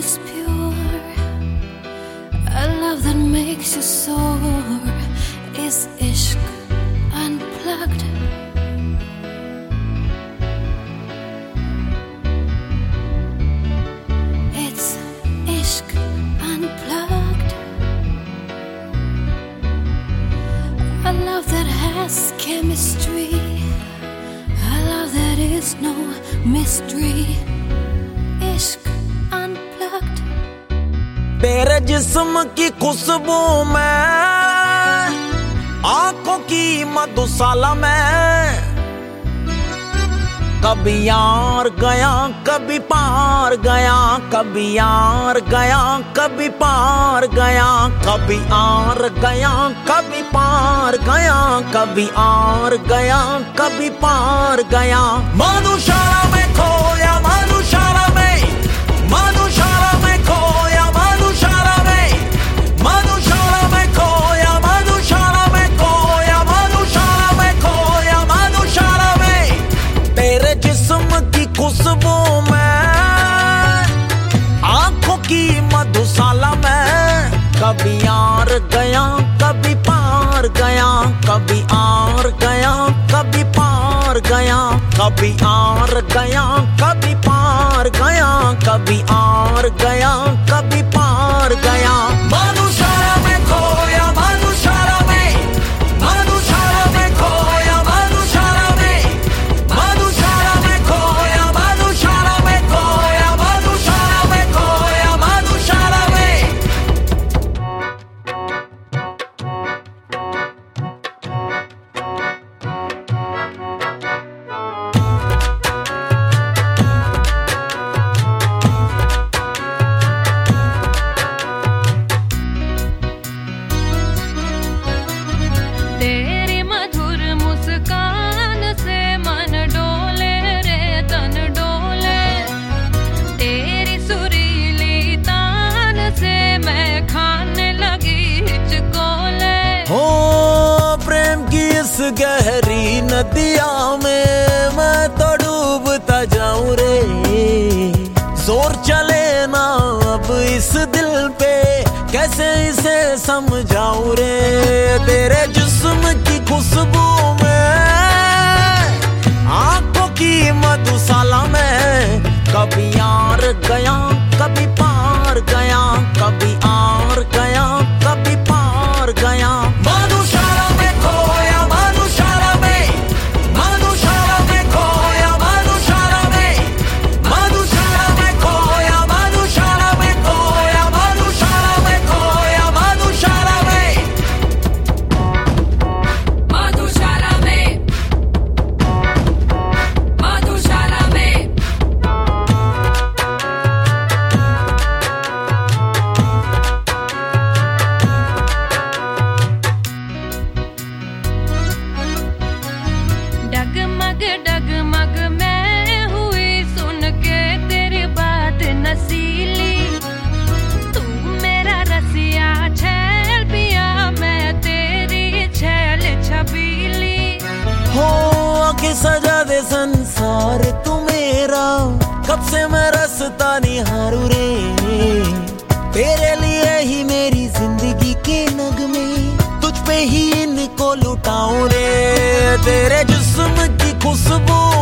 is pure. A love that makes you soar is ishq unplugged. It's ishq unplugged. A love that has chemistry. A love that is no mystery. Ishq unplugged. तेरे जिस्म की खुशबू में, आंखों की मधुशाला में, कभी यार गया कभी पार गया, कभी यार गया कभी पार गया, कभी आर गया कभी पार गया, कभी आर गया कभी पार गया। मधुशाला में खोया, मधुशाला में, मधुशाला में खोया, मधुशाला में, मधुशाला में खोया, मधुशाला में खोया, मधुशाला में खोया, मधुशाला में। तेरे जिस्म की खुशबू में, आंखों की मधुशाला में, कभी यार गया कभी पार गया, कभी आर गया कभी पार गया, कभी आर गया कभी पार गया, कभी आर गया कभी पार गया। मधुशाला में खोया, मधुशाला में, मधुशाला में खोया, मधुशाला में, मधुशाला में खोया, मधुशाला में खोया, मधुशाला में खोया, मधुशाला में। तेरी मधुर मुस्कान से मन डोले रे तन डोले, तेरी सुरीली तान से मैं खाने लगी हिचकोले। हो प्रेम की इस गहरी नदिया में मैं तो डूबता जाऊं रे, जोर चले ना अब इस दिल पे, कैसे इसे समझाऊं रे। तेरे जिस्म की खुशबू में, आंखों की मधुशाला में, कभी यार गया कभी पार गया, कभी आर गया कभी पार गया। मधुशाला में खोया, मधुशाला में, मधुशाला में खोया, मधुशाला में, मधुशाला में खोया, मधुशाला में खोया, मधुशाला में खोया, मधुशाला में। मधुशाला में, मधुशाला में। डगमग डगमग मैं हुई सुन के तेरी बात नसीली, तू मेरा रसिया छैल पिया, मैं तेरी छैल छबीली। हो आके सजा दे संसार तू मेरा, कब से मैं रास्ता निहारूं रे। तेरे लिए ही मेरी जिंदगी के नगमे, तुझ पे ही इनको लुटाऊं रे। तेरे जिस्म की खुशबू